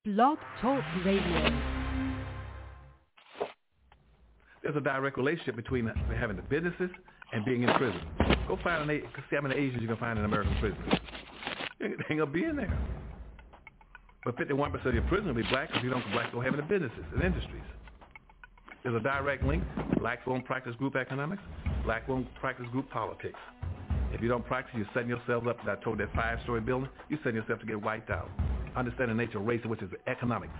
Blog Talk Radio. There's a direct relationship between having the businesses and being in prison. Go find see how many Asians you can find in American prisons. They ain't gonna be in there. But 51% of your prisoners will be black because blacks don't have any businesses and industries. There's a direct link. Blacks won't practice group economics. Blacks won't practice group politics. If you don't practice, you're setting yourself up. I told that 5-story building, you're setting yourself to get wiped out. Understand the nature of race, which is economics.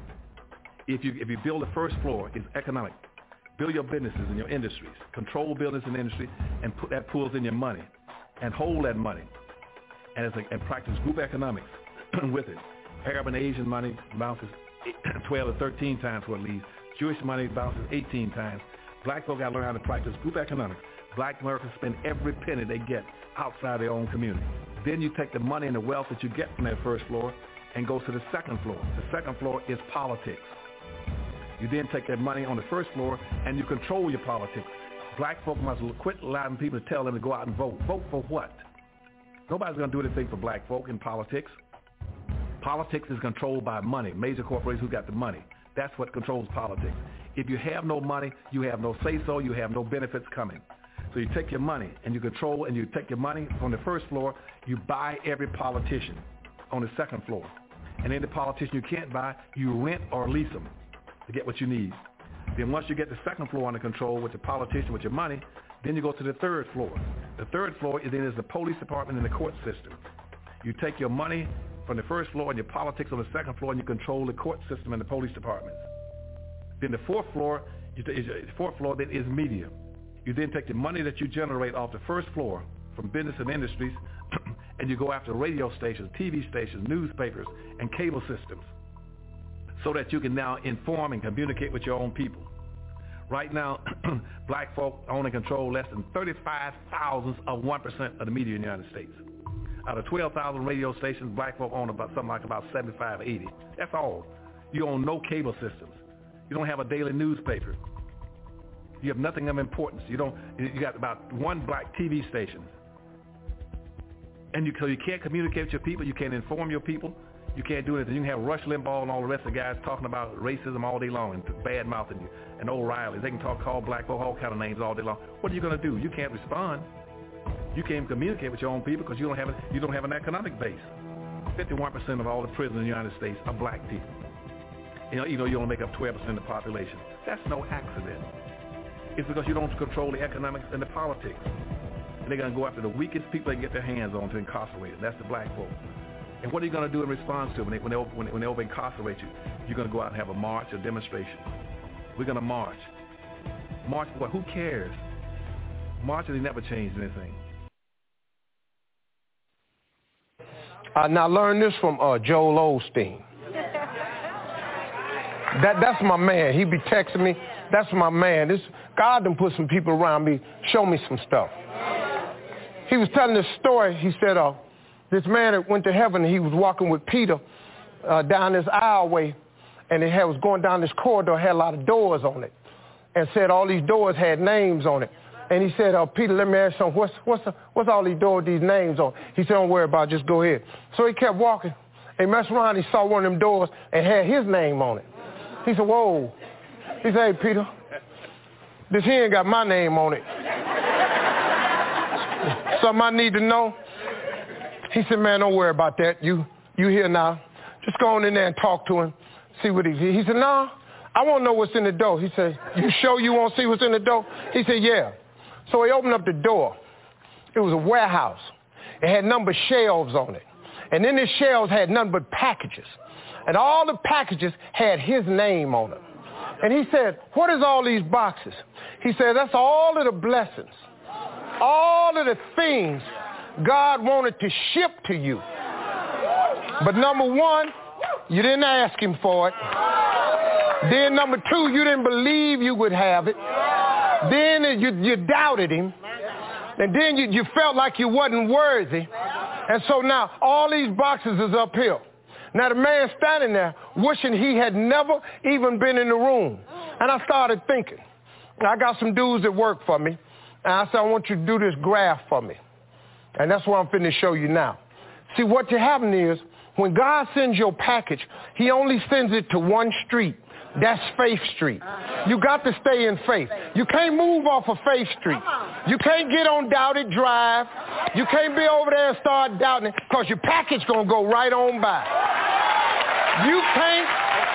If you build the first floor, it's economic. Build your businesses and your industries. Control business and industry, and put that pulls in your money, and hold that money, and practice group economics with it. Arab and Asian money bounces 12 to 13 times what it leaves. Jewish money bounces 18 times. Black folk got to learn how to practice group economics. Black Americans spend every penny they get outside their own community. Then you take the money and the wealth that you get from that first floor and go to the second floor. The second floor is politics. You then take that money on the first floor and you control your politics. Black folk must quit allowing people to tell them to go out and vote. Vote for what? Nobody's going to do anything for black folk in politics. Politics is controlled by money, major corporations who got the money. That's what controls politics. If you have no money, you have no say-so, you have no benefits coming. So you take your money and you control, and you take your money on the first floor, you buy every politician on the second floor. And any politician you can't buy, you rent or lease them to get what you need. Then once you get the second floor under control with the politician, with your money, then you go to the third floor. The third floor is the police department and the court system. You take your money from the first floor and your politics on the second floor, and you control the court system and the police departments. Then the fourth floor then is media. You then take the money that you generate off the first floor from business and industries, and you go after radio stations, TV stations, newspapers, and cable systems, so that you can now inform and communicate with your own people. Right now, black folk own and control less than 35 thousandths of 1% of the media in the United States. Out of 12,000 radio stations, black folk own about 75 or 80. That's all. You own no cable systems. You don't have a daily newspaper. You have nothing of importance. You got about one black TV station. And so you can't communicate with your people. You can't inform your people. You can't do anything. You can have Rush Limbaugh and all the rest of the guys talking about racism all day long and bad-mouthing you, and O'Reilly. They can call black folk all kind of names all day long. What are you going to do? You can't respond. You can't communicate with your own people because you don't have an economic base. 51% of all the prisoners in the United States are black people. You only make up 12% of the population. That's no accident. It's because you don't control the economics and the politics. And they're going to go after the weakest people they can get their hands on to incarcerate them. That's the black folk. And what are you going to do in response to it when they over-incarcerate you? You're going to go out and have a march, a demonstration. We're going to march. March for what? Who cares? Marches, they never changed anything. Now learn this from Joel Osteen. That's my man. He be texting me. That's my man. God done put some people around me, show me some stuff. He was telling this story. He said this man that went to heaven, and he was walking with Peter down this aisleway, and it was going down this corridor, had a lot of doors on it, and said all these doors had names on it. And he said, Peter, let me ask you something. What's all these doors, these names on? He said, don't worry about it, just go ahead. So he kept walking. He messed around, he saw one of them doors and had his name on it. He said, whoa. He said, hey, Peter, this here ain't got my name on it. Something I need to know? He said, man, don't worry about that. You here now. Just go on in there and talk to him, see what he said, no, I want to know what's in the door. He said, you sure you want to see what's in the door? He said, yeah. So he opened up the door. It was a warehouse. It had numbered shelves on it. And then the shelves had none but packages. And all the packages had his name on them. And he said, what is all these boxes? He said, that's all of the blessings, all of the things God wanted to ship to you. But number one, you didn't ask him for it. Then number two, you didn't believe you would have it. Then you doubted him. And then you felt like you wasn't worthy. And so now all these boxes is uphill. Now the man standing there wishing he had never even been in the room. And I started thinking, I got some dudes that work for me. And I said, I want you to do this graph for me. And that's what I'm finna show you now. See, what happened is When God sends your package, he only sends it to one street. That's Faith Street. You got to stay in faith. You can't move off of Faith Street. You can't get on Doubted Drive. You can't be over there and start doubting it because your package going to go right on by. You can't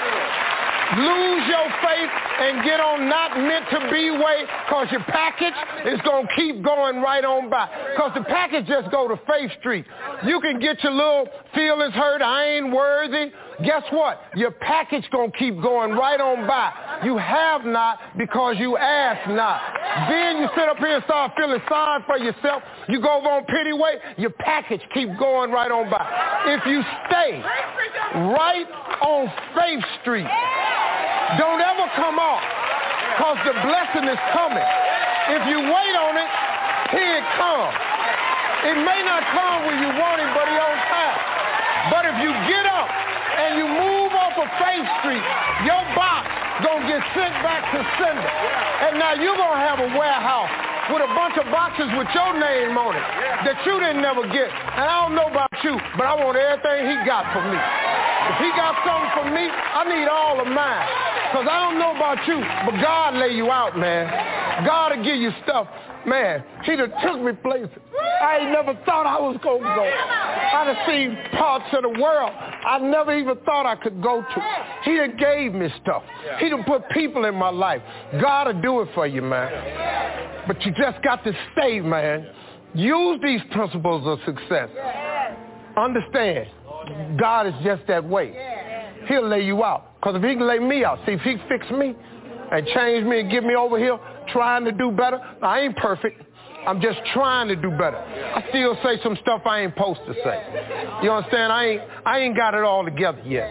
lose your faith and get on not meant to be way because your package is going to keep going right on by. Because the package just go to Faith Street. You can get your little feelings hurt. I ain't worthy. Guess what? Your package going to keep going right on by. You have not because you ask not. Then you sit up here and start feeling sorry for yourself. You go over on pity way, your package keep going right on by. If you stay right on Faith Street, don't ever come off because the blessing is coming. If you wait on it, here it comes. It may not come when you want it, but it's on time. But if you get up and you move off of Faith Street, your box gonna get sent back to sender. And now you're gonna have a warehouse with a bunch of boxes with your name on it that you didn't never get. And I don't know about you, but I want everything he got for me. If he got something for me, I need all of mine. Because I don't know about you, but God lay you out, man. God will give you stuff. Man, he done took me places I ain't never thought I was going to go. I done seen parts of the world I never even thought I could go to. He done gave me stuff. He done put people in my life. God will do it for you, man. But you just got to stay, man. Use these principles of success. Understand, God is just that way. He'll lay you out. Because if he can lay me out, see, if he fix me and change me and get me over here trying to do better, I ain't perfect. I'm just trying to do better. I still say some stuff I ain't supposed to say. You understand? I ain't got it all together yet.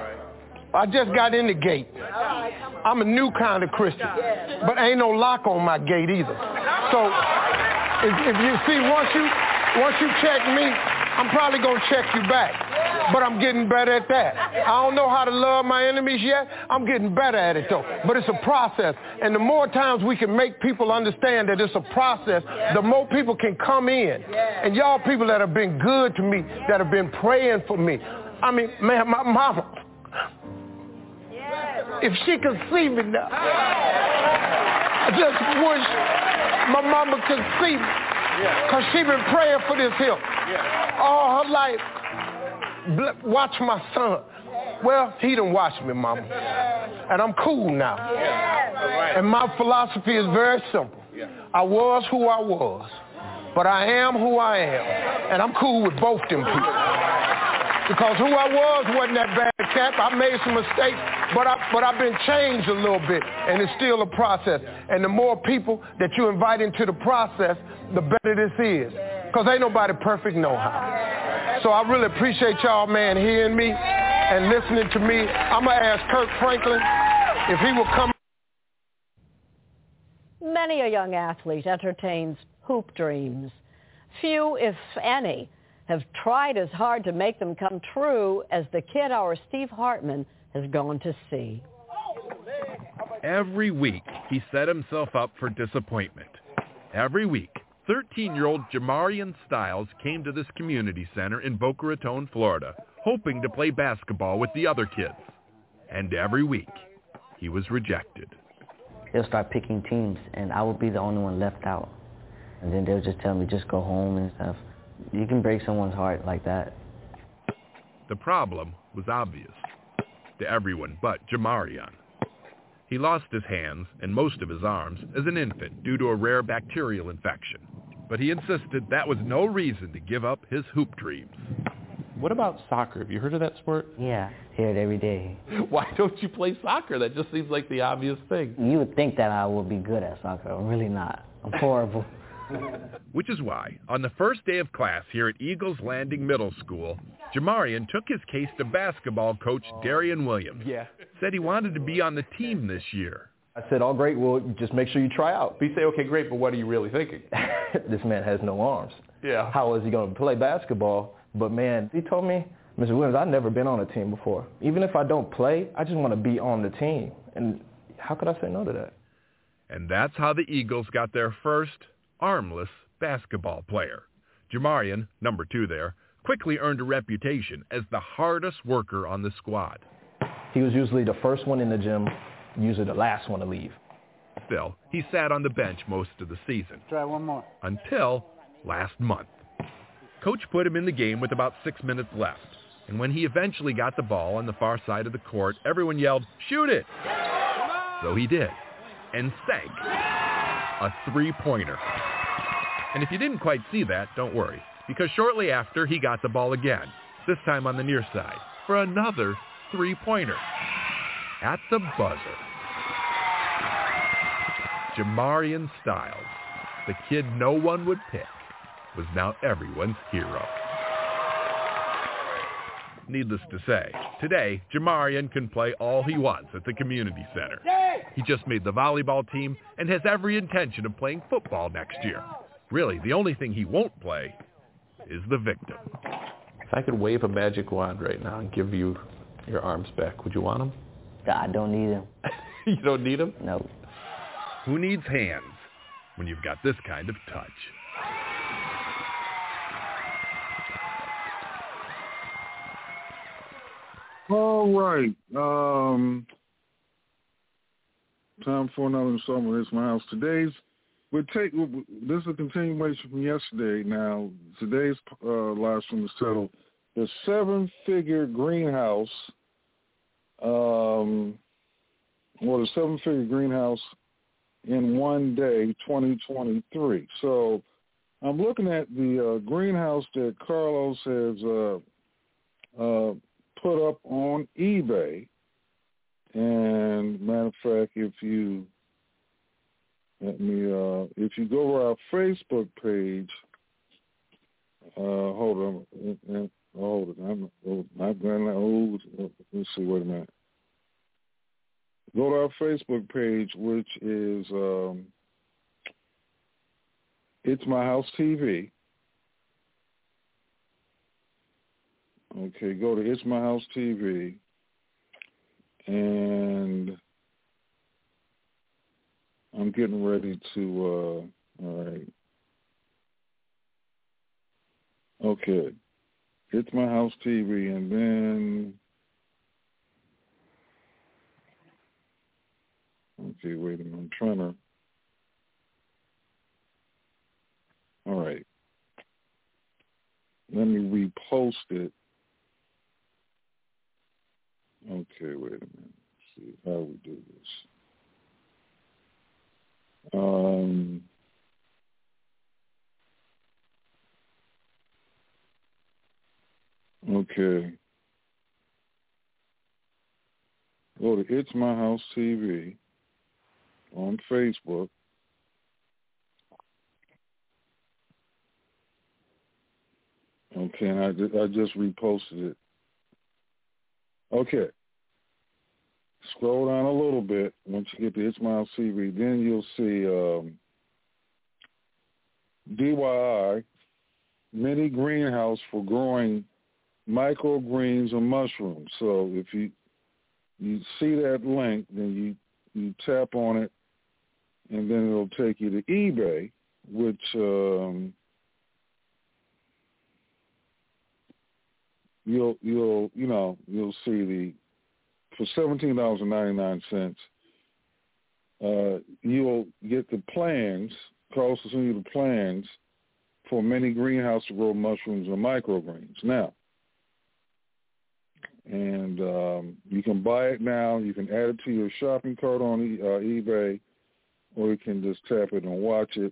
I just got in the gate. I'm a new kind of Christian, but ain't no lock on my gate either. So if you see, once you check me, I'm probably going to check you back. But I'm getting better at that. I don't know how to love my enemies yet. I'm getting better at it, though. But it's a process. And the more times we can make people understand that it's a process, the more people can come in. And y'all people that have been good to me, that have been praying for me. I mean, man, my mama, if she could see me now, I just wish my mama could see me. Because she been praying for this here all her life. Watch my son. Well, he done watched me, mama. And I'm cool now. And my philosophy is very simple. I was who I was, but I am who I am. And I'm cool with both them people. Because who I was wasn't that bad, Cap. I made some mistakes, but I've been changed a little bit, and it's still a process. And the more people that you invite into the process, the better this is. Because ain't nobody perfect no how. So I really appreciate y'all, man, hearing me and listening to me. I'm going to ask Kirk Franklin if he will come. Many a young athlete entertains hoop dreams. Few, if any, have tried as hard to make them come true as the kid our Steve Hartman has gone to see. Every week, he set himself up for disappointment. Every week, 13-year-old Jamarian Styles came to this community center in Boca Raton, Florida, hoping to play basketball with the other kids. And every week, he was rejected. They'll start picking teams, and I would be the only one left out. And then they'll just tell me, just go home and stuff. You can break someone's heart like that. The problem was obvious to everyone but Jamarian. He lost his hands and most of his arms as an infant due to a rare bacterial infection. But he insisted that was no reason to give up his hoop dreams. What about soccer? Have you heard of that sport? Yeah, hear it every day. Why don't you play soccer? That just seems like the obvious thing. You would think that I would be good at soccer. I'm really not. I'm horrible. Which is why, on the first day of class here at Eagles Landing Middle School, Jamarian took his case to basketball coach Darian Williams. Said he wanted to be on the team this year. I said, all great, well, just make sure you try out. But you say, okay, great, but what are you really thinking? This man has no arms. Yeah. How is he going to play basketball? But, man, he told me, Mr. Williams, I've never been on a team before. Even if I don't play, I just want to be on the team. And how could I say no to that? And that's how the Eagles got their first armless basketball player. Jamarian, number 2 there, quickly earned a reputation as the hardest worker on the squad. He was usually the first one in the gym, usually the last one to leave. Still, he sat on the bench most of the season. Try one more. Until last month. Coach put him in the game with about 6 minutes left. And when he eventually got the ball on the far side of the court, everyone yelled, "Shoot it!" So he did. And sank a three-pointer. And if you didn't quite see that, don't worry. Because shortly after, he got the ball again. This time on the near side. For another three-pointer. At the buzzer. Jamarian Styles, the kid no one would pick, was now everyone's hero. Needless to say, today, Jamarian can play all he wants at the community center. He just made the volleyball team and has every intention of playing football next year. Really, the only thing he won't play is the victim. If I could wave a magic wand right now and give you your arms back, would you want them? I don't need him. You don't need them? No. Who needs hands when you've got this kind of touch? All right. Time for another installment of It's My House. This is a continuation from yesterday. Now, today's live stream is titled The Seven-Figure Greenhouse, the Seven-Figure Greenhouse in One Day, 2023. So I'm looking at the greenhouse that Carlos has put up on eBay. And matter of fact, if you go to our Facebook page, hold on, let's see, wait a minute. Go to our Facebook page, which is It's My House TV. Okay, go to It's My House TV, and I'm getting ready to, all right. Okay, It's My House TV, and then, okay, wait a minute, I'm trying to, all right. Let me repost it. Okay, wait a minute. Let's see how we do this. Okay. Go to It's My House TV on Facebook. Okay, and I just reposted it. Okay. Scroll down a little bit. Once you get to It's My House TV, then you'll see DIY mini greenhouse for growing microgreens and mushrooms. So if you see that link, then you tap on it, and then it'll take you to eBay, which you'll see for $17.99. You'll get the plans. Carlos will send you the plans for mini greenhouse to grow mushrooms and microgreens. Now, and you can buy it now. You can add it to your shopping cart on eBay, or you can just tap it and watch it.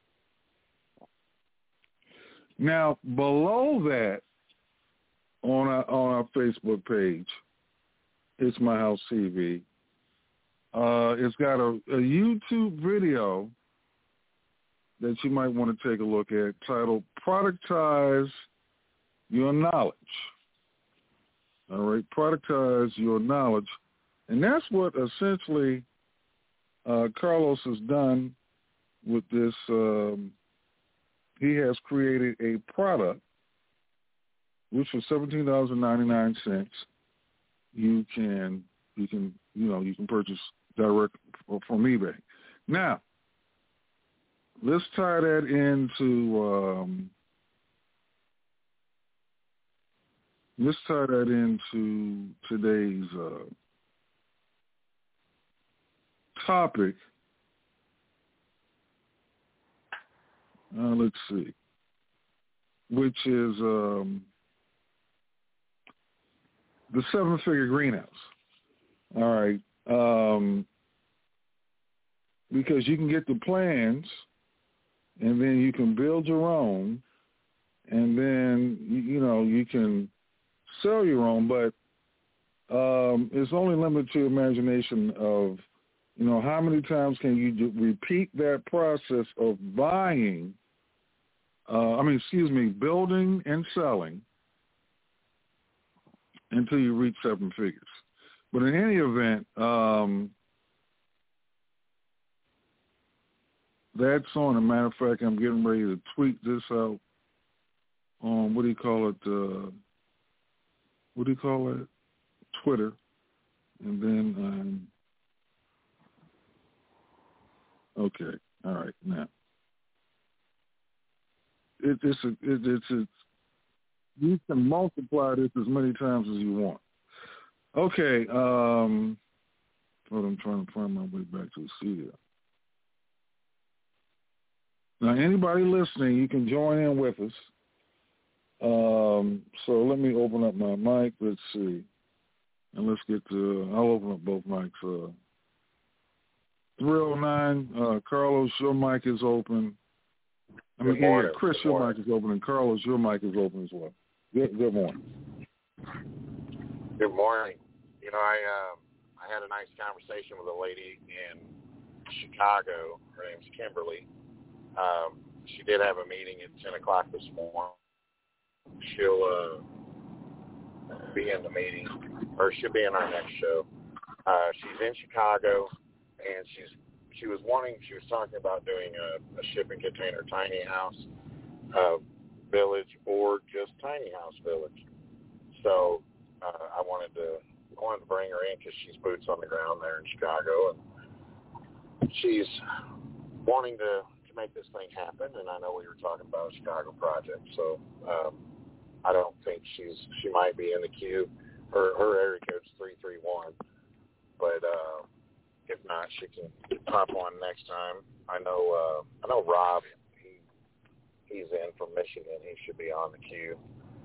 Now, below that, on our Facebook page, It's My House TV, it's got a YouTube video that you might want to take a look at titled Productize Your Knowledge. All right, productize your knowledge. And that's what essentially Carlos has done with this. He has created a product which for $17.99 you can purchase direct from eBay. Now, let's tie that into let's tie that into today's topic. Let's see, which is the 7-figure greenhouse. All right, because you can get the plans, and then you can build your own, and then you can sell your own, but it's only limited to imagination of how many times can you repeat that process of building and selling until you reach 7 figures. But in any event, that's on. As a matter of fact, I'm getting ready to tweet this out on, Twitter. And then, okay, all right, now. You can multiply this as many times as you want. Okay, I'm trying to find my way back to the studio. Now, anybody listening, you can join in with us. So let me open up my mic. Let's see. And let's get to, I'll open up both mics. 309, Carlos, your mic is open. Good morning. Chris, your mic is open, and Carlos, your mic is open as well. Good morning. Good morning. I had a nice conversation with a lady in Chicago. Her name's Kimberly. She did have a meeting at 10 o'clock this morning. She'll be in the meeting, or she'll be in our next show. She's in Chicago, and she was talking about doing a shipping container tiny house village or just tiny house village. So I wanted to bring her in because she's boots on the ground there in Chicago, and she's wanting to make this thing happen. And I know we were talking about a Chicago project, so I don't think she might be in the queue. Her area code's 331, but if not, she can pop on next time. I know Rob. He's in from Michigan. He should be on the queue.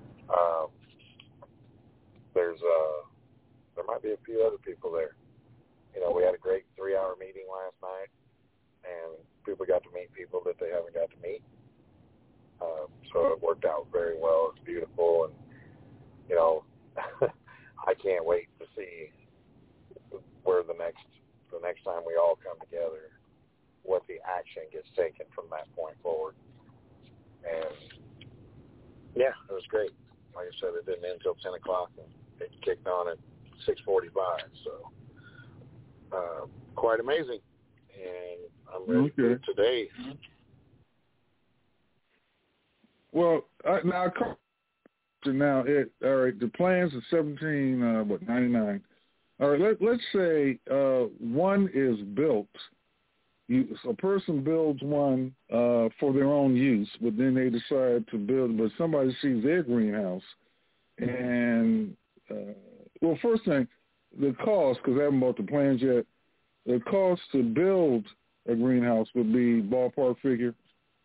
There might be a few other people there. We had a great 3-hour meeting last night, and people got to meet people that they haven't got to meet. So it worked out very well. It's beautiful, and I can't wait to see where the next time we all come together, what the action gets taken from that point forward. And yeah, it was great. Like I said, it didn't end until 10 o'clock, and it kicked on at 6:45. So quite amazing. And I'm ready for today. Well, now all right. The plans are 99. All right. Let's say one is built. A person builds one for their own use, but then they decide to build. But somebody sees their greenhouse, and first thing, the cost, because I haven't bought the plans yet. The cost to build a greenhouse would be ballpark figure.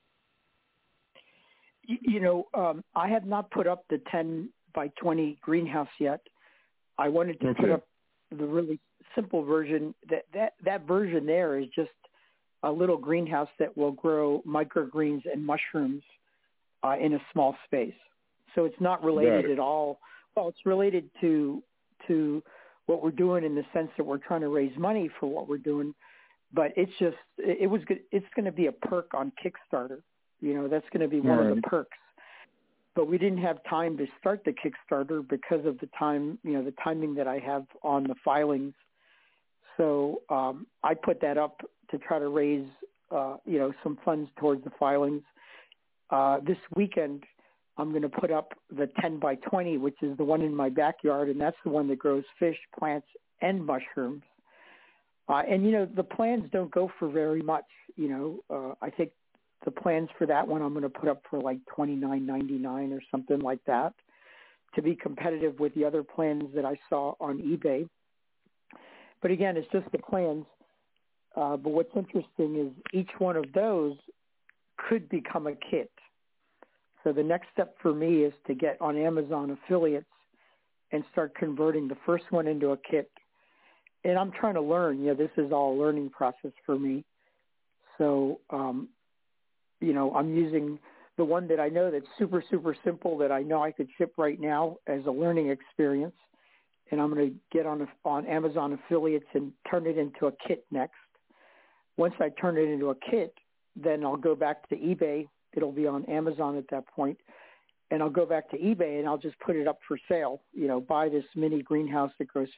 I have not put up the 10 by 20 greenhouse yet. I wanted to put up the really simple version. That version there is just a little greenhouse that will grow microgreens and mushrooms in a small space. So it's not related at all. Well, it's related to what we're doing in the sense that we're trying to raise money for what we're doing, but it's going to be a perk on Kickstarter. That's going to be one of the perks. But we didn't have time to start the Kickstarter because of the timing that I have on the filings. So I put that up to try to raise, some funds towards the filings. This weekend, I'm going to put up the 10 by 20, which is the one in my backyard, and that's the one that grows fish, plants, and mushrooms. The plans don't go for very much. I think the plans for that one I'm going to put up for like $29.99 or something like that to be competitive with the other plans that I saw on eBay. But again, it's just the plans. But what's interesting is each one of those could become a kit. So the next step for me is to get on Amazon affiliates and start converting the first one into a kit. And I'm trying to learn. This is all a learning process for me. So, I'm using the one that I know that's super, super simple that I know I could ship right now as a learning experience. And I'm going to get on Amazon affiliates and turn it into a kit next. Once I turn it into a kit, then I'll go back to eBay. It'll be on Amazon at that point. And I'll go back to eBay and I'll just put it up for sale. Buy this mini greenhouse that grows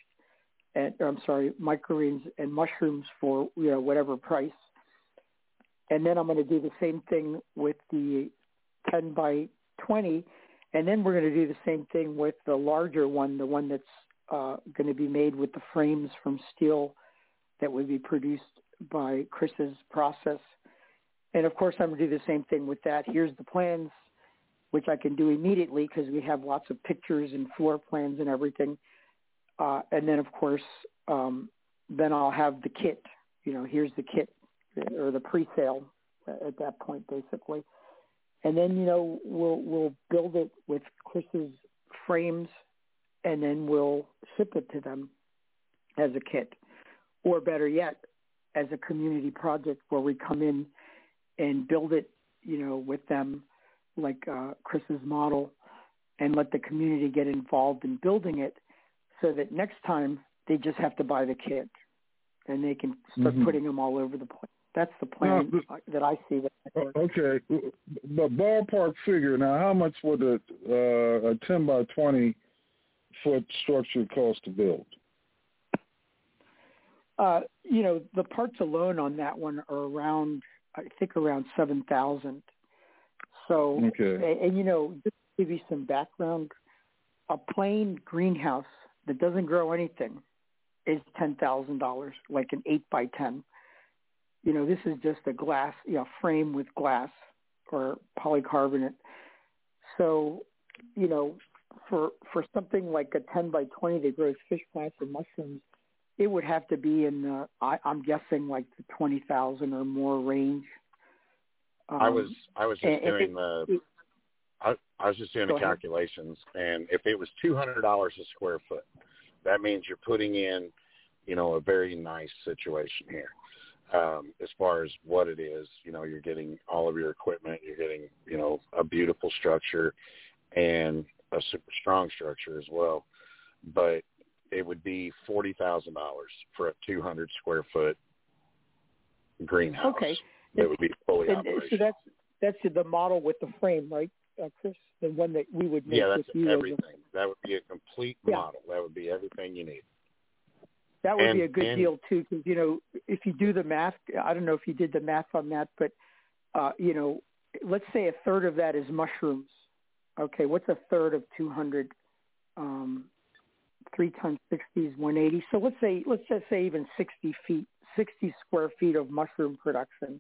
microgreens and mushrooms for, whatever price. And then I'm going to do the same thing with the 10 by 20. And then we're going to do the same thing with the larger one, the one that's going to be made with the frames from steel that would be produced by Chris's process. And, of course, I'm going to do the same thing with that. Here's the plans, which I can do immediately because we have lots of pictures and floor plans and everything. And then, of course, then I'll have the kit. Here's the kit or the pre-sale at that point, basically. And then, we'll build it with Chris's frames, and then we'll ship it to them as a kit. Or better yet, as a community project where we come in and build it, with them, like Chris's model, and let the community get involved in building it so that next time they just have to buy the kit and they can start putting them all over the place. That's the plan that I see. Okay, but ballpark figure, now how much would a 10 by 20 foot structure cost to build? The parts alone on that one are around $7,000. So, okay. And just to give you some background, a plain greenhouse that doesn't grow anything is $10,000, like an 8 by 10. This is just a glass, frame with glass or polycarbonate. So, for something like a 10 by 20 that grows fish plants and mushrooms, it would have to be in the, I'm guessing, like the 20,000 or more range. I was just doing the calculations, and if it was $200 a square foot, that means you're putting in, a very nice situation here. As far as what it is, you're getting all of your equipment, you're getting, a beautiful structure and a super strong structure as well. But it would be $40,000 for a 200 square foot greenhouse. Okay. That would be fully operational. So that's the model with the frame, right, Chris? The one that we would make with you. Yeah, that's everything. That would be a complete model. That would be everything you need. That would be a good deal, too, because, if you do the math, I don't know if you did the math on that, but, let's say a third of that is mushrooms. Okay, what's a third of 200? 3 times 60 is 180. So let's just say even 60 square feet of mushroom production.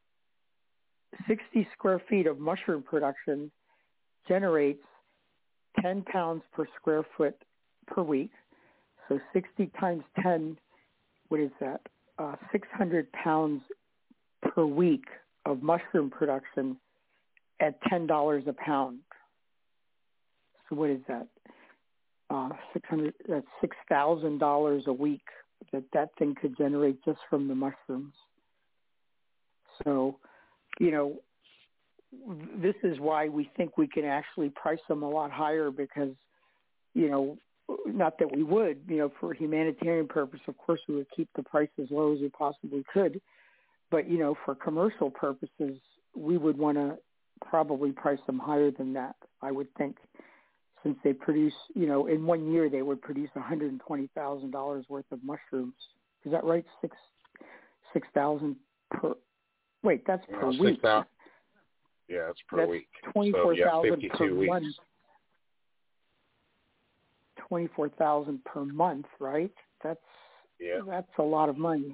60 square feet of mushroom production generates 10 pounds per square foot per week. So 60 times 10, what is that? 600 pounds per week of mushroom production at $10 a pound. So what is that? That's $6,000 a week that thing could generate just from the mushrooms. So, this is why we think we can actually price them a lot higher because, not that we would, for humanitarian purpose, of course we would keep the price as low as we possibly could. But, for commercial purposes, we would want to probably price them higher than that, I would think. Since they produce, in 1 year they would produce $120,000 worth of mushrooms. Is that right? 6,000 per. Wait, that's per week. Yeah, it's per week. 24,000 per weeks. month. 24,000 per month, right? That's a lot of money.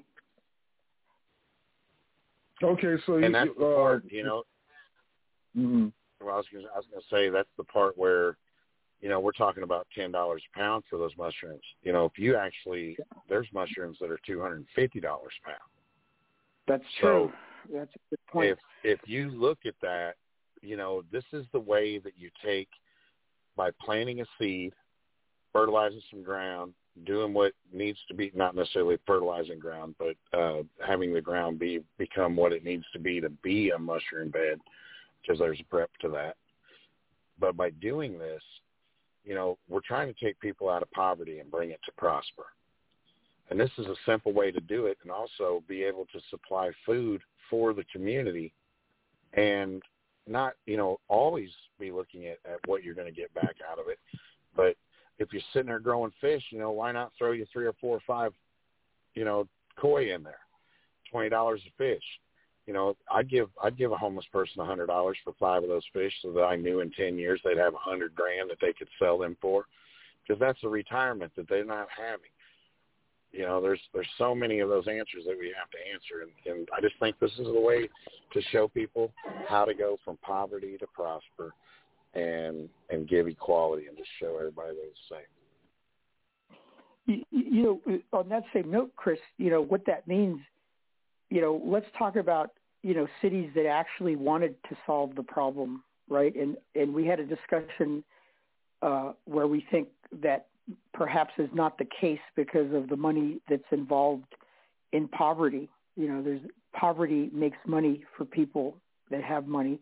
Okay, so and that's the part, Well, I was going to say that's the part where we're talking about $10 a pound for those mushrooms. If you actually, there's mushrooms that are $250 a pound. That's true. That's a good point. If you look at that, this is the way that you take by planting a seed, fertilizing some ground, doing what needs to be, not necessarily fertilizing ground, but having the ground become what it needs to be a mushroom bed, because there's a prep to that. But by doing this, we're trying to take people out of poverty and bring it to prosper. And this is a simple way to do it, and also be able to supply food for the community, and not, always be looking at what you're going to get back out of it. But if you're sitting there growing fish, why not throw you 3 or 4 or 5, koi in there, $20 a fish. I'd give a homeless person $100 for 5 of those fish, so that I knew in 10 years they'd have $100,000 that they could sell them for, because that's a retirement that they're not having. There's so many of those answers that we have to answer, and I just think this is the way to show people how to go from poverty to prosper, and give equality, and just show everybody they're the same. On that same note, Chris, what that means, let's talk about, cities that actually wanted to solve the problem, right? And we had a discussion where we think that perhaps is not the case because of the money that's involved in poverty. There's poverty makes money for people that have money.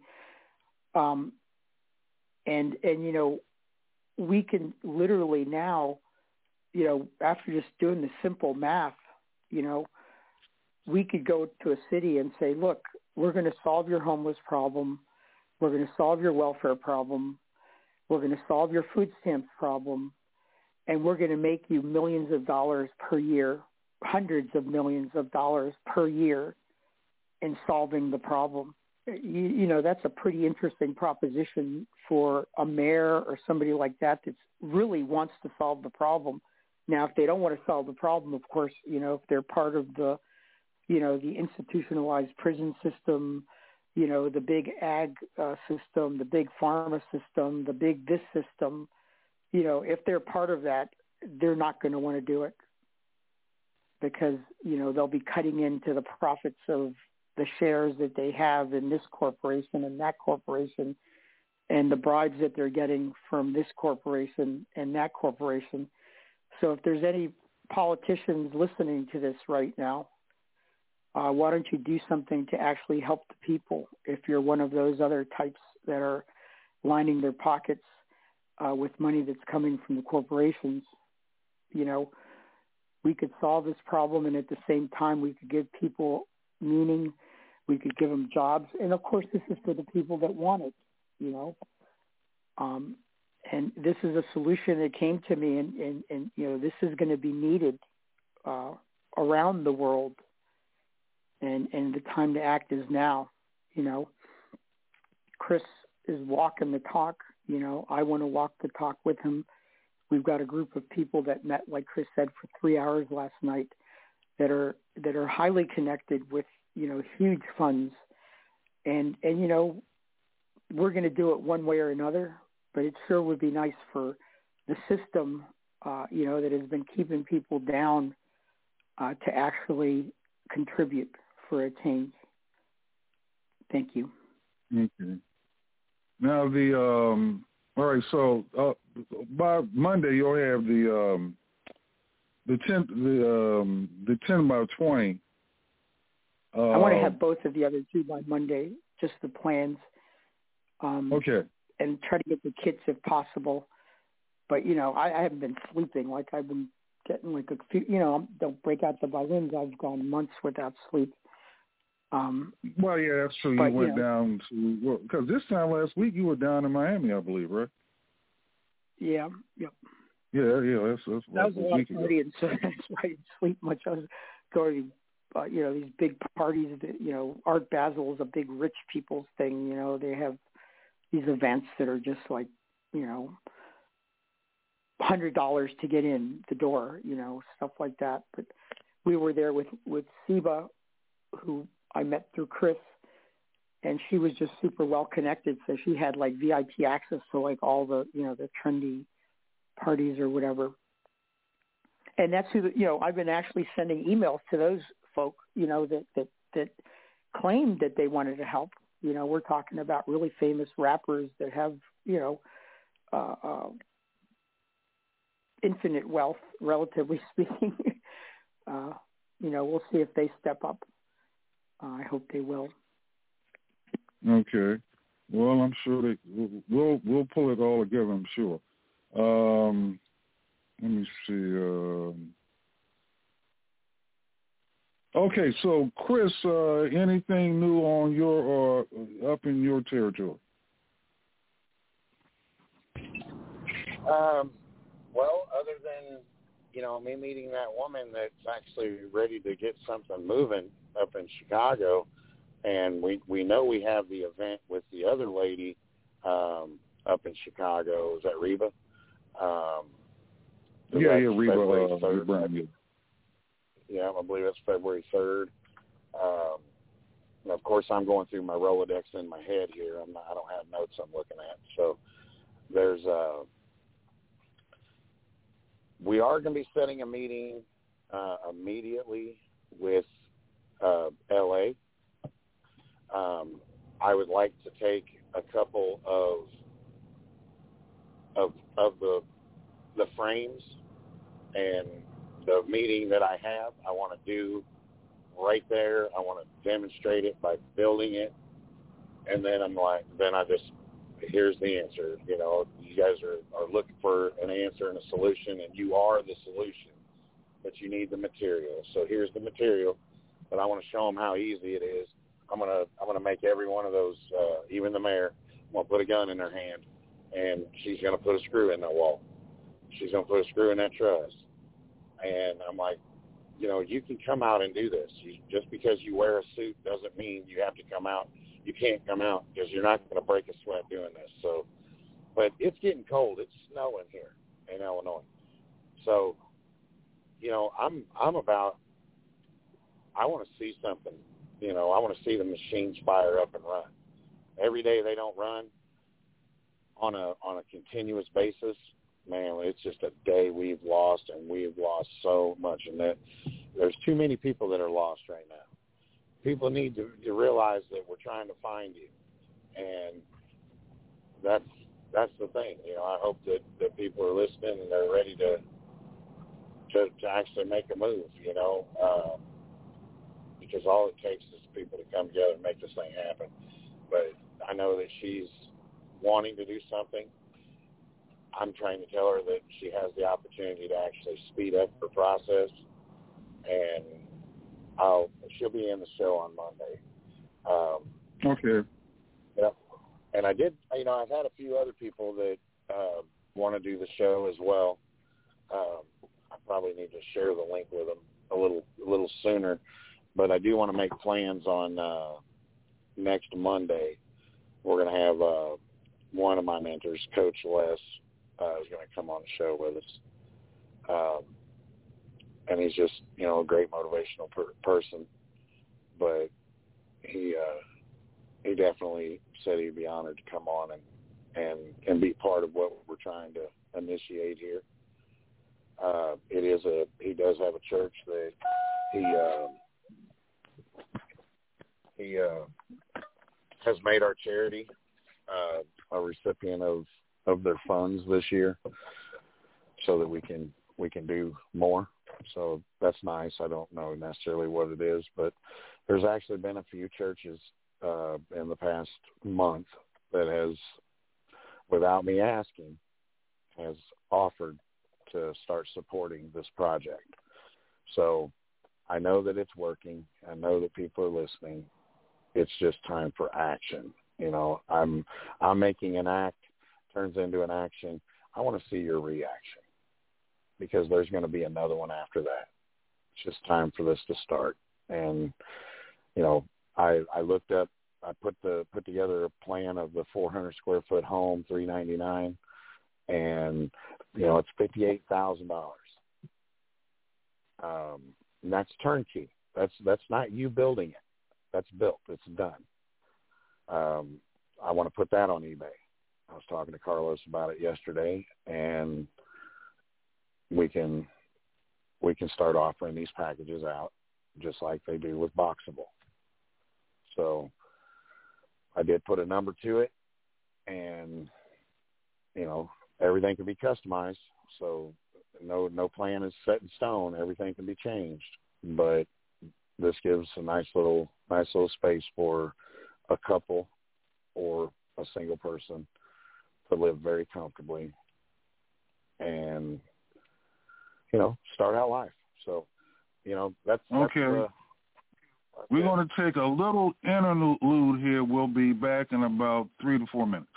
And we can literally now, after just doing the simple math, we could go to a city and say, look, we're going to solve your homeless problem. We're going to solve your welfare problem. We're going to solve your food stamps problem. And we're going to make you millions of dollars per year, hundreds of millions of dollars per year in solving the problem. That's a pretty interesting proposition for a mayor or somebody like that really wants to solve the problem. Now, if they don't want to solve the problem, of course, if they're part of the, the institutionalized prison system, the big ag system, the big pharma system, the big this system, if they're part of that, they're not going to want to do it because, they'll be cutting into the profits of the shares that they have in this corporation and that corporation, and the bribes that they're getting from this corporation and that corporation. So if there's any politicians listening to this right now, why don't you do something to actually help the people if you're one of those other types that are lining their pockets with money that's coming from the corporations? We could solve this problem, and at the same time we could give people meaning. We could give them jobs. And, of course, this is for the people that want it, and this is a solution that came to me, and this is going to be needed around the world, and the time to act is now. Chris is walking the talk. I want to walk the talk with him. We've got a group of people that met, like Chris said, for 3 hours last night that are highly connected with, huge funds. And we're going to do it one way or another, but it sure would be nice for the system, that has been keeping people down to actually contribute for a change. Thank you. Okay. Now all right. So by Monday you'll have the 10 by 20. I want to have both of the other two by Monday, just the plans. Okay. And try to get the kits if possible. But, I haven't been sleeping. Like I've been getting like a few, don't break out the violins. I've gone months without sleep. Well, yeah, that's true. You went down to, because this time last week you were down in Miami, I believe, right? Yeah. Yep. Yeah. That's that was a lot of partying, so that's why I didn't sleep much. I was going to, these big parties that, Art Basel is a big rich people's thing. They have these events that are just like, $100 to get in the door, stuff like that. But we were there with Seba, who I met through Chris, and she was just super well connected. So she had like VIP access to like all the, the trendy parties or whatever. And that's who, I've been actually sending emails to those folk, that claimed that they wanted to help. We're talking about really famous rappers that have, infinite wealth, relatively speaking. We'll see if they step up. I hope they will. Okay. Well, I'm sure we'll pull it all together, I'm sure. Let me see. Okay, so Chris, anything new on your up in your territory? Well, other than me meeting that woman that's actually ready to get something moving up in Chicago, and we know we have the event with the other lady up in Chicago. Is that Reba? Reba. Yeah, I believe that's February 3rd. And of course, I'm going through my Rolodex in my head here. I don't have notes I'm looking at. So there's we are going to be setting a meeting immediately with LA. I would like to take a couple of the frames and the meeting that I have. I want to do right there. I want to demonstrate it by building it, and then here's the answer. You guys are looking for an answer and a solution, and you are the solution, but you need the material. So here's the material, but I want to show them how easy it is. I'm gonna make every one of those, even the mayor, I'm gonna put a gun in her hand, and she's gonna put a screw in that wall. She's gonna put a screw in that truss, and I'm like, you can come out and do this. Just because you wear a suit doesn't mean you have to come out. You can't come out because you're not going to break a sweat doing this. So, but it's getting cold. It's snowing here in Illinois. So, I want to see something. I want to see the machines fire up and run. Every day they don't run on a continuous basis, man, it's just a day we've lost, and we've lost so much. And that there's too many people that are lost right now. People need to realize that we're trying to find you, and that's the thing. I hope that people are listening and they're ready to actually make a move. Because all it takes is people to come together and make this thing happen. But I know that she's wanting to do something. I'm trying to tell her that she has the opportunity to actually speed up her process, and she'll be in the show on Monday. Okay. Yeah. And I've had a few other people that want to do the show as well. I probably need to share the link with them a little sooner, but I do want to make plans on next Monday. We're going to have one of my mentors, Coach Les, is going to come on the show with us. And he's just, a great motivational person. But he definitely said he'd be honored to come on and be part of what we're trying to initiate here. He does have a church that he has made our charity a recipient of their funds this year, so that we can do more. So that's nice. I don't know necessarily what it is, but there's actually been a few churches in the past month that has, without me asking, has offered to start supporting this project. So I know that it's working. I know that people are listening. It's just time for action. I'm making an act, turns into an action. I want to see your reaction, because there's going to be another one after that. It's just time for this to start. And, I looked up, I put together a plan of the 400 square foot home, $399, and, it's $58,000. And that's turnkey. That's not you building it. That's built. It's done. I want to put that on eBay. I was talking to Carlos about it yesterday, and we can start offering these packages out just like they do with Boxable. So I did put a number to it, and, you know, everything can be customized. So no plan is set in stone. Everything can be changed. But this gives a nice little space for a couple or a single person to live very comfortably and, you know, start out life. So, you know, that's okay. We're going to take a little interlude here. We'll be back in about 3 to 4 minutes.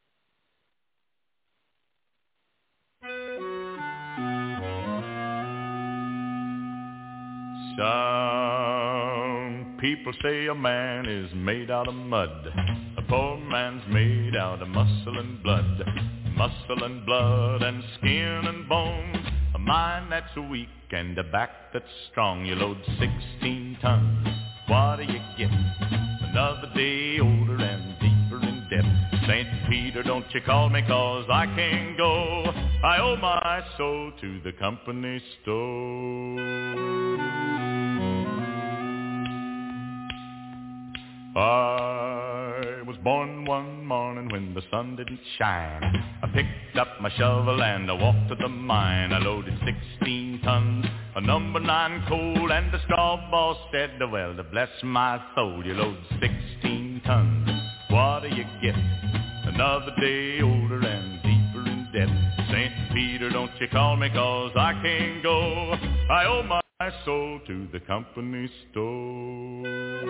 Some people say a man is made out of mud. A poor man's made out of muscle and blood. Muscle and blood and skin and bones. A mind that's weak and a back that's strong. You load 16 tons. What do you get? Another day older and deeper in debt. St. Peter, don't you call me 'cause I can't go. I owe my soul to the company store. I was born one morning when the sun didn't shine. I picked up my shovel and I walked to the mine. I loaded 16 tons of number 9 coal, and the straw boss said, well, to bless my soul, you load 16 tons. What do you get? Another day older and deeper in debt. St. Peter, don't you call me 'cause I can't go. I owe my soul to the company store.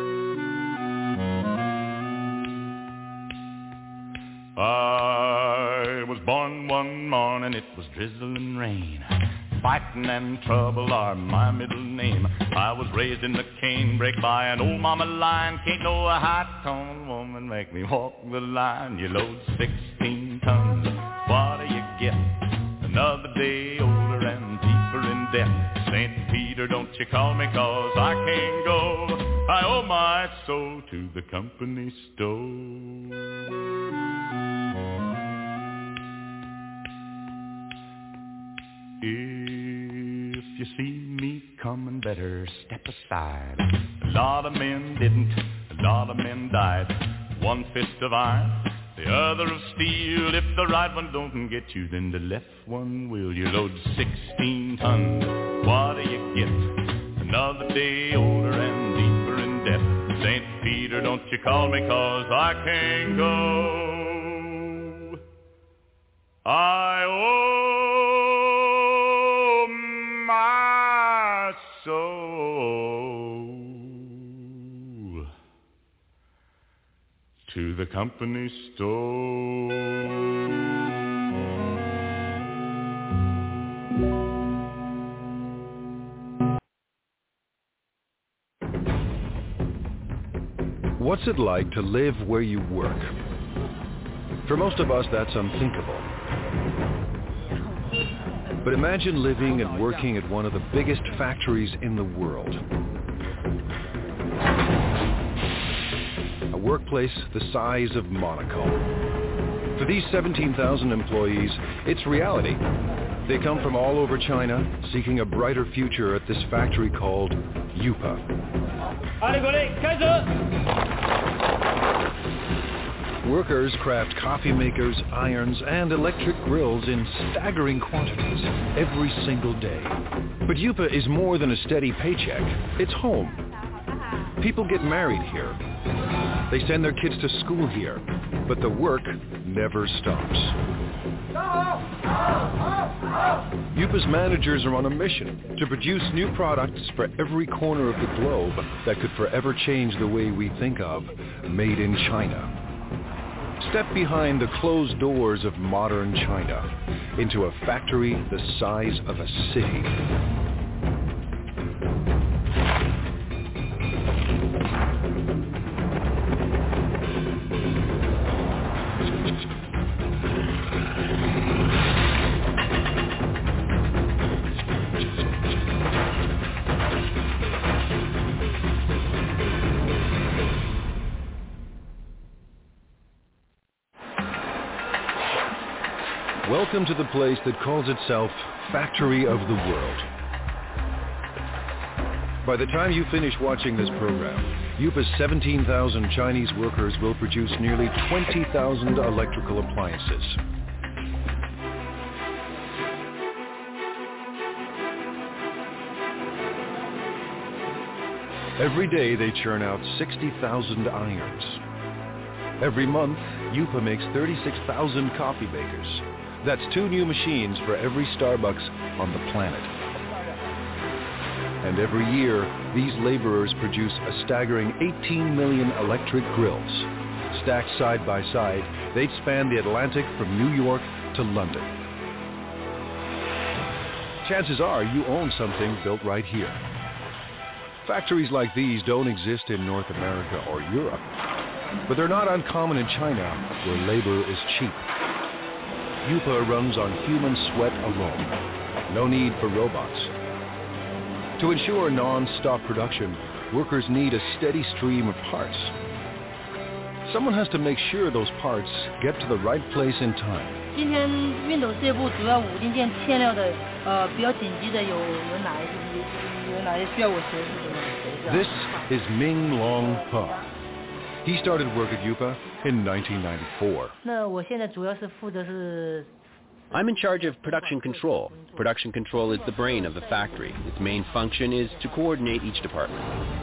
I was born one morning, it was drizzling rain. Fighting and trouble are my middle name. I was raised in the canebrake by an old mama lion. Can't no high-toned woman make me walk the line. You load 16 tons, what do you get? Another day older and deeper in debt. St. Peter, don't you call me 'cause I can't go. I owe my soul to the company store. If you see me coming, better step aside. A lot of men didn't, a lot of men died. One fist of iron, the other of steel. If the right one don't get you, then the left one will. You load 16 tons, what do you get? Another day older and deeper in debt. St. Peter, don't you call me 'cause I can't go. I owe my soul to the company store. What's it like to live where you work? For most of us, that's unthinkable. But imagine living and working at one of the biggest factories in the world. A workplace the size of Monaco. For these 17,000 employees, it's reality. They come from all over China, seeking a brighter future at this factory called Yupa. Workers craft coffee makers, irons, and electric grills in staggering quantities every single day. But Yupa is more than a steady paycheck. It's home. People get married here. They send their kids to school here. But the work never stops. Yupa's managers are on a mission to produce new products for every corner of the globe that could forever change the way we think of made in China. Step behind the closed doors of modern China into a factory the size of a city. Welcome to the place that calls itself Factory of the World. By the time you finish watching this program, Yupa's 17,000 Chinese workers will produce nearly 20,000 electrical appliances. Every day they churn out 60,000 irons. Every month, Yupa makes 36,000 coffee makers. That's 2 new machines for every Starbucks on the planet. And every year, these laborers produce a staggering 18 million electric grills. Stacked side by side, they'd span the Atlantic from New York to London. Chances are you own something built right here. Factories like these don't exist in North America or Europe, but they're not uncommon in China, where labor is cheap. Yupa runs on human sweat alone. No need for robots. To ensure non-stop production, workers need a steady stream of parts. Someone has to make sure those parts get to the right place in time. 今天熨斗事业部主要5零件欠料的比较紧急的有哪些需要我协助的呢？ This is Ming Long He. He started work at Yupa in 1994. 那我现在主要是负责是 I'm in charge of production control. Production control is the brain of the factory. Its main function is to coordinate each department.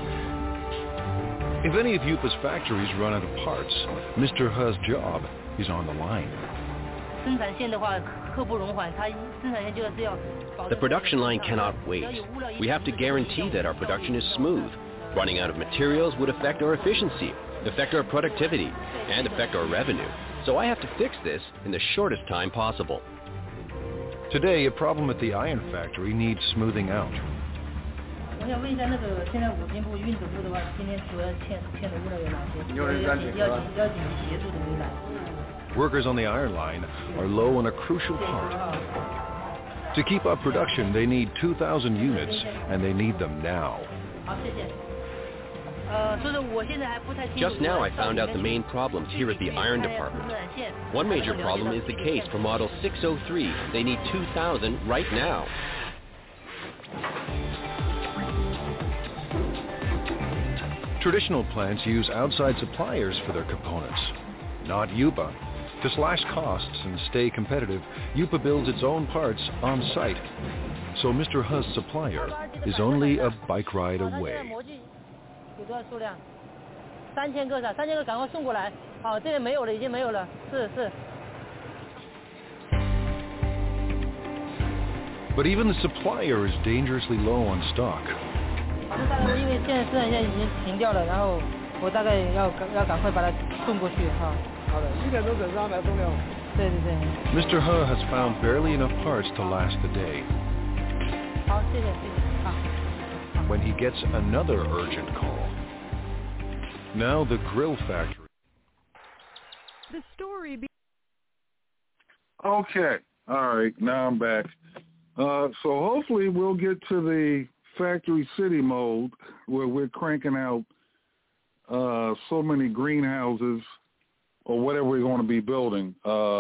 If any of Yupa's factories run out of parts, Mr. He's job is on the line. 生产线的话，刻不容缓，它生产线就是要 The production line cannot wait. We have to guarantee that our production is smooth. Running out of materials would affect our efficiency, affect our productivity, and affect our revenue. So I have to fix this in the shortest time possible. Today, a problem at the iron factory needs smoothing out. 我想问一下，那个现在5金部熨斗部的话，今天主要欠的物料有哪些？要紧急协助的有哪些？ Workers on the iron line are low on a crucial part. To keep up production, they need 2,000 units, and they need them now. 好，谢谢。 Just now I found out the main problems here at the iron department. One major problem is the case for model 603. They need 2,000 right now. Traditional plants use outside suppliers for their components, not Yupa. To slash costs and stay competitive, Yupa builds its own parts on site. So Mr. He's supplier is only a bike ride away. 有多少数量？3000个是吧？3000个赶快送过来。好，这边没有了，已经没有了。是。 But even the supplier is dangerously low on stock. 这大概因为现在生产线已经停掉了，然后我大概要赶快把它送过去哈。好的，1点钟整上来送料。对。 Mr. He has found barely enough parts to last the day. 好，谢谢。好。 When he gets another urgent call. Now the grill factory. The story. Okay. All right. Now I'm back. So hopefully we'll get to the factory city mode where we're cranking out so many greenhouses or whatever we're going to be building.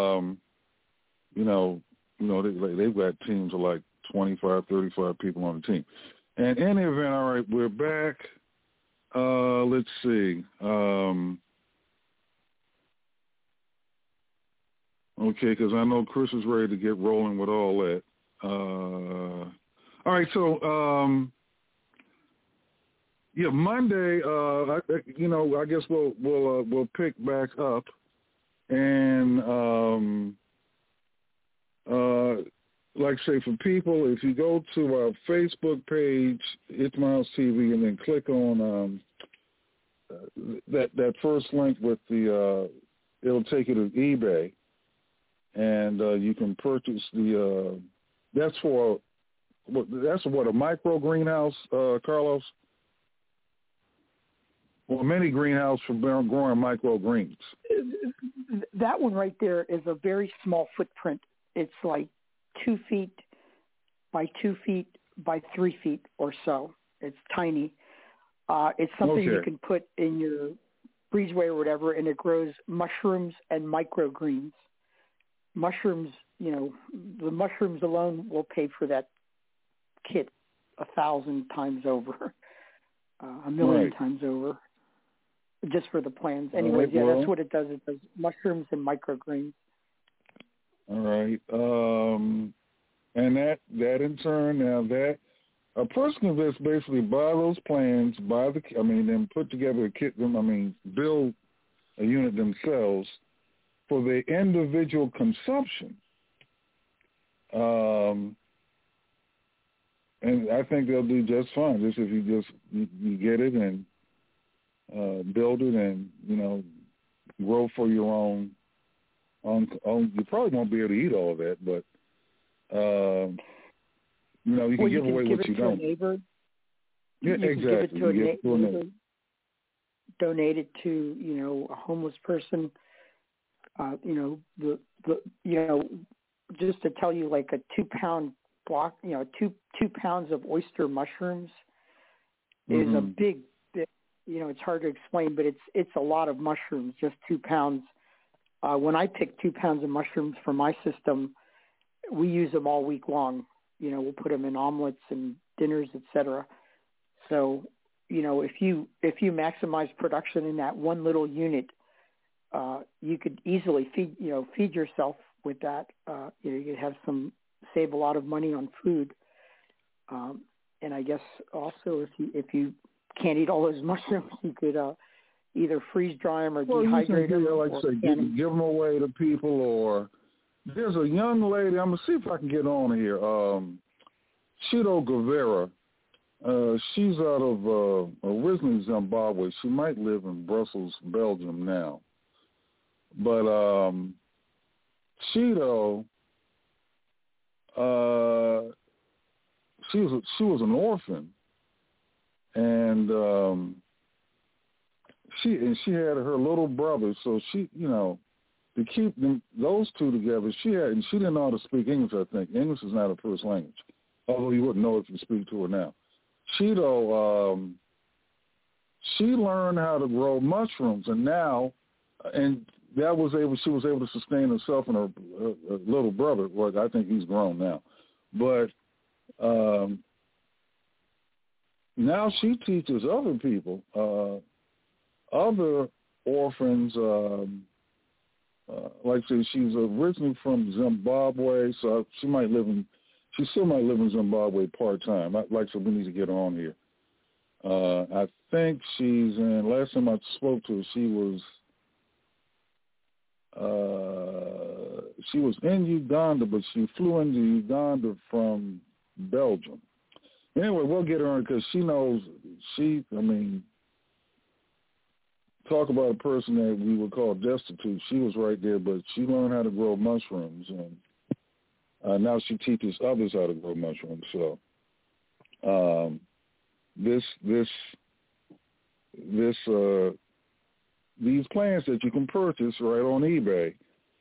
They've got teams of like 25, 35 people on the team. And in any event, all right, we're back. Let's see. Okay, because I know Chris is ready to get rolling with all that. All right, so Monday. I guess we'll pick back up, and like I say, for people, if you go to our Facebook page, It's Miles TV, and then click on that first link with the, it'll take you to eBay, and you can purchase the. That's what a micro greenhouse, Carlos. Well, a mini greenhouse for growing microgreens. That one right there is a very small footprint. It's like 2 feet by 2 feet by 3 feet or so. It's tiny. It's something you can put in your breezeway or whatever, and it grows mushrooms and microgreens. mushrooms, the mushrooms alone will pay for that kit 1,000 times over, 1,000,000 times over, just for the plants. Anyways, that's what it does. It does mushrooms and microgreens. All right. And that in turn, now that a person can just basically buy those plans, then put together a kit, build a unit themselves for their individual consumption. And I think they'll do just fine, just if you get it and build it and, grow for your own. You probably won't be able to eat all of that, but, you can give away what you don't. Yeah, exactly. Give it to a neighbor, donate it to, a homeless person. Just to tell you, like a 2-pound block, 2 pounds of oyster mushrooms is a big, it's hard to explain, but it's a lot of mushrooms, just 2 pounds. When I pick 2 pounds of mushrooms for my system, we use them all week long. We'll put them in omelets and dinners, etc. So, if you maximize production in that one little unit, you could easily feed yourself with that. You could have save a lot of money on food. And I guess also if you can't eat all those mushrooms, you could either freeze dry them or dehydrate them. Like I say, give them away to people. Or there's a young lady, I'm going to see if I can get on here, Chito Guevara. She's out of originally Zimbabwe. She might live in Brussels, Belgium now. But Chito, she was an orphan, and she had her little brother. So she, to keep those two together, she didn't know how to speak English. I think English is not her first language, although you wouldn't know if you speak to her now. Chito, she learned how to grow mushrooms, and she was able to sustain herself and her little brother. Well, I think he's grown now, but now she teaches other people, other orphans. Like I said, she's originally from Zimbabwe, so she still might live in Zimbabwe part time. Like I said, we need to get her on here. I think she's in. Last time I spoke to her, she was in Uganda, but she flew into Uganda from Belgium. Anyway, we'll get her on because she knows. Talk about a person that we would call destitute. She was right there, but she learned how to grow mushrooms, and now she teaches others how to grow mushrooms. So these plants that you can purchase right on eBay,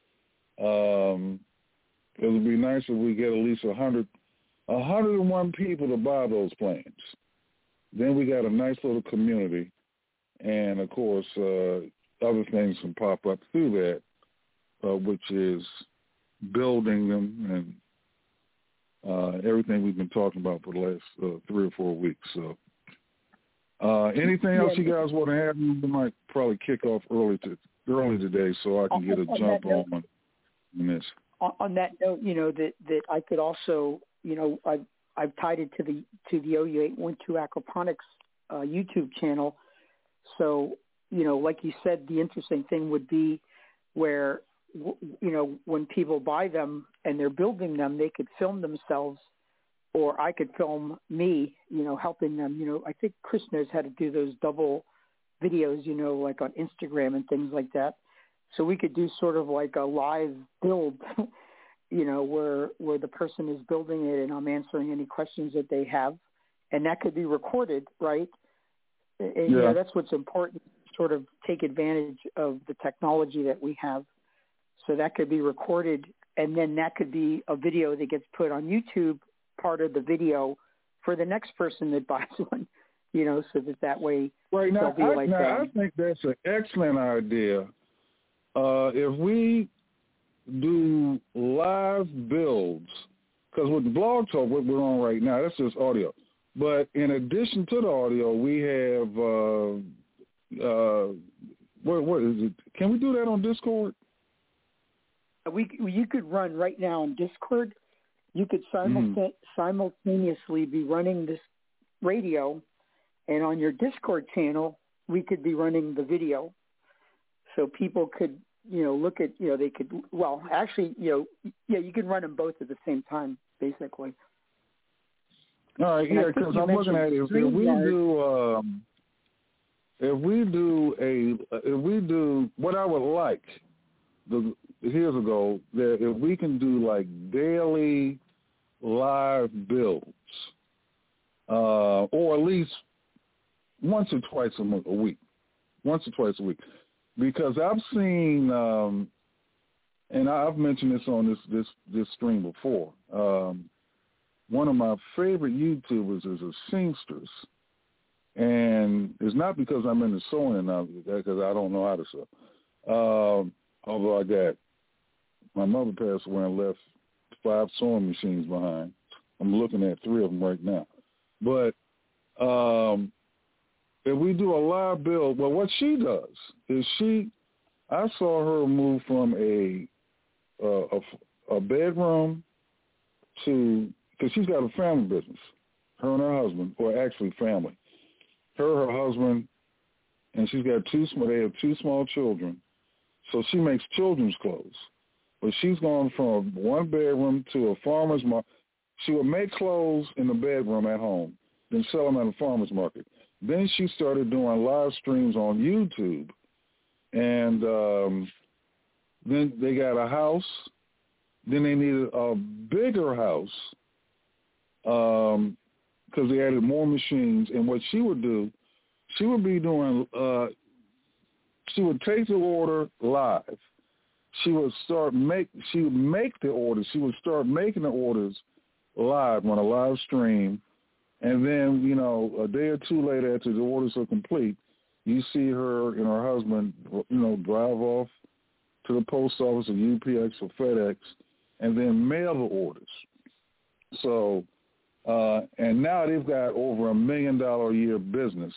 it would be nice if we get at least 101 people to buy those plants. Then we got a nice little community. And, of course, other things can pop up through that, which is building them and everything we've been talking about for the last 3 or 4 weeks. So anything else you guys want to have? We might probably kick off early today so I can get a jump on this. On that note, that I could also, I've tied it to the OU812 Aquaponics YouTube channel. So, like you said, the interesting thing would be where, when people buy them and they're building them, they could film themselves, or I could film me, helping them. I think Chris knows how to do those double videos, like on Instagram and things like that. So we could do sort of like a live build, where the person is building it and I'm answering any questions that they have. And that could be recorded, right? And, that's what's important, sort of take advantage of the technology that we have. So that could be recorded, and then that could be a video that gets put on YouTube, part of the video for the next person that buys one, so that way right now, they'll be I think that's an excellent idea. If we do live builds, because with the Blog Talk, what we're on right now, that's just audio. But in addition to the audio, we have, what is it? Can we do that on Discord? You could run right now on Discord. You could simultaneously be running this radio, and on your Discord channel, we could be running the video. So people could, look at, they could, well, actually, you can run them both at the same time, basically. All right, yeah, because I'm looking at it. If we do what I would like, here's a goal, that if we can do like daily live builds, or at least once or twice a week, because I've seen, and I've mentioned this on this stream before. One of my favorite YouTubers is a seamstress, and it's not because I'm into sewing now, because I don't know how to sew. Although my mother passed away and left 5 sewing machines behind. I'm looking at 3 of them right now. But if we do a live build, well, what she does is I saw her move from a bedroom to, because she's got a family business, her and her husband, or actually family. Her husband, and she's got they have 2 small children. So she makes children's clothes. But she's gone from one bedroom to a farmer's market. She would make clothes in the bedroom at home, then sell them at a farmer's market. Then she started doing live streams on YouTube. And then they got a house. Then they needed a bigger house because they added more machines. And what she would do, she would be doing she would take the order live. She would make the orders. She would start making the orders live on a live stream. And then, a day or 2 later, after the orders are complete, you see her and her husband, drive off to the post office or UPS or FedEx and then mail the orders. So, and now they've got over $1 million a year business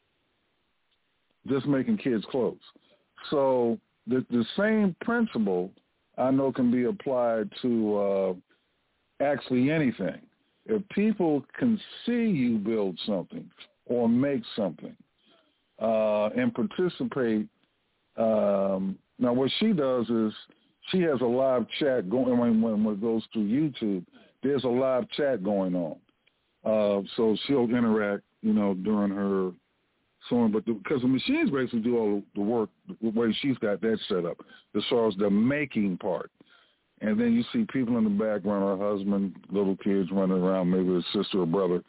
just making kids' clothes. So the same principle I know can be applied to actually anything. If people can see you build something or make something and participate, now what she does is she has a live chat going when it goes through YouTube. There's a live chat going on. So she'll interact, during her sewing, but because the machines basically do all the work the way she's got that set up as far as the making part. And then you see people in the background, her husband, little kids running around, maybe a sister or brother.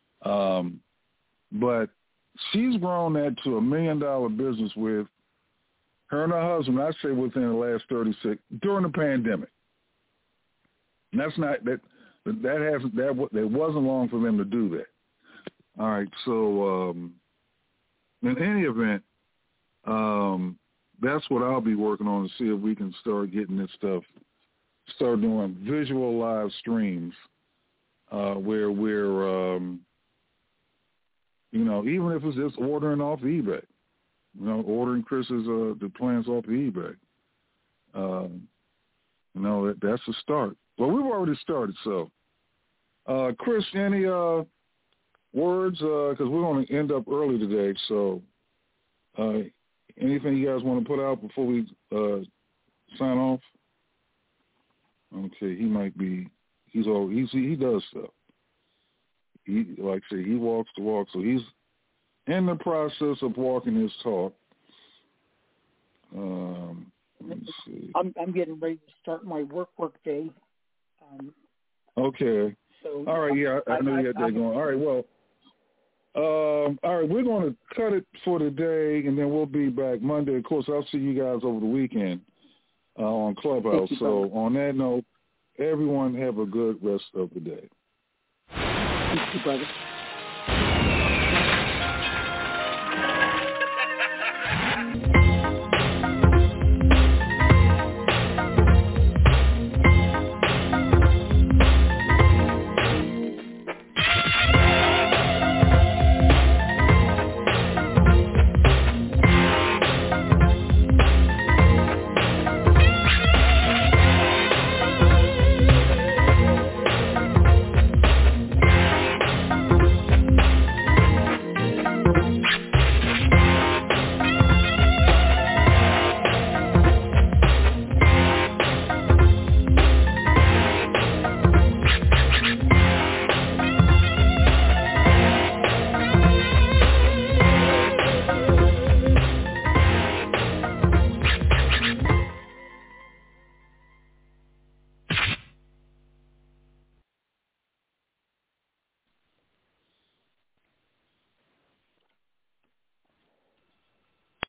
But she's grown that to $1 million business with her and her husband, I'd say within the last 36, during the pandemic. And that's not, that wasn't long for them to do that. All right, so in any event, that's what I'll be working on to see if we can start getting this stuff, start doing visual live streams where we're, even if it's just ordering off eBay, ordering Chris's the plans off eBay. That's a start. Well, we've already started, so. Chris, any words? Because we're going to end up early today, so anything you guys want to put out before we sign off? Okay, he might be. He does stuff. He, like I say, he walks the walk, so he's in the process of walking his talk. Let me see. I'm getting ready to start my work day. Okay. So all right. Yeah, I know you had that going. All right. Well. All right. We're going to cut it for today, and then we'll be back Monday. Of course, I'll see you guys over the weekend on Clubhouse. So on that note, everyone have a good rest of the day. Thank you, brother.